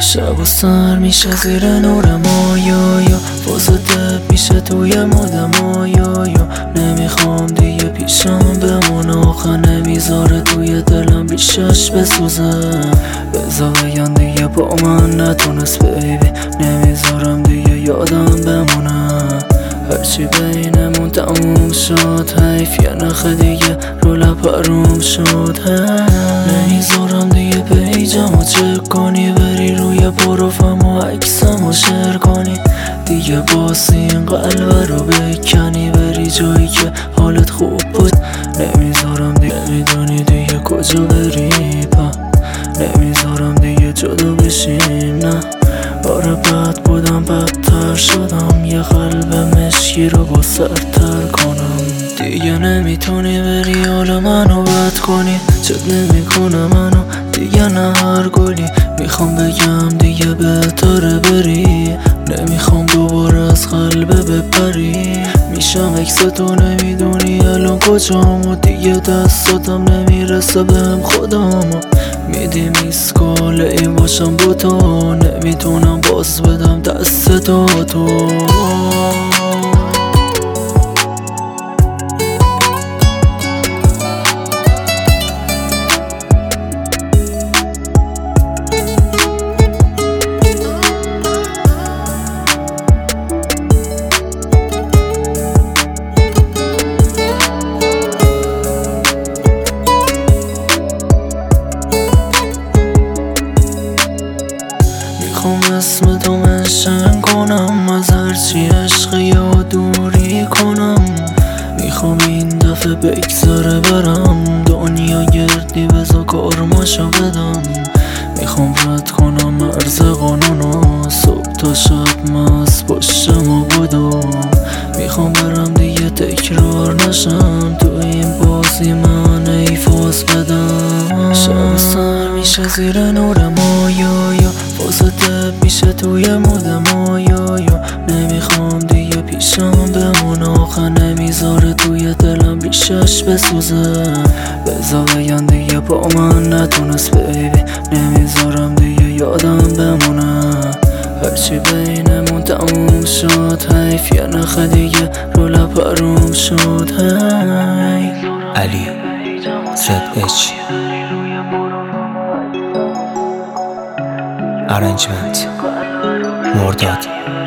شب و سر میشه زیر نور مایایا واسه دب میشه توی مایایا نمیخوام دیگه پیشم بمونه آخه نمیذاره توی دلم بیشش بسوزم بذار بگن دیگه با من نتونست بیبی نمیذارم دیگه یادم بمونه هرچی بینمون تموم شد حیف یه نخ دیگه رو لب حروم شد نمیذارم دیگه پیجمو چک کنی بری روی پروفم و عکسمو شیر کنی دیگه باسی این قلبه رو بکنی بری جایی که حالت خوب بود نمیذارم دیگه میدونی دیگه کجا بری نمیذارم دیگه جدا بشیم نه آره بد بودم بدتر شدم یه قلب مشکی رو با سرتر کنم دیگه نمیتونی بری حالا منو بد کنی چت نمیکنه منو دیگه نه هر گلی میخوام بگم دیگه بهتره بری نمیخوام دوباره از قلبه بپری میشم اکستو نمیدونی الان کجام و دیگه دستاتم نمیرسه بهم خودمو میدی میسکاله این باشم با تو نمیتونم باز بدم دست تو میخوام اسم تو منشن کنم از هرچی عشقی یا دوری کنم میخوام این دفعه بگذره برم دنیا گردی بزا کارماشو بدم میخوام رد کنم مرز قانونو صبح تا شب مست پشتم و بدم میخوام برم دیگه تکرار نشم تو این بازی من ایفاز بدم شب سر میشه زیر نور مایایا واسه دب میشه توی مایایا نمیخوام دیگه پیشم بمونه آخه نمیذاره توی دلم بیشش بسوزم بذار بگن دیگه با من نتونست بیبی نمیذارم دیگه یادم بمونه هرچی بینمون تموم شد حیف یه نخ دیگه رو لب حروم شد علی ZH Arrangement مرداد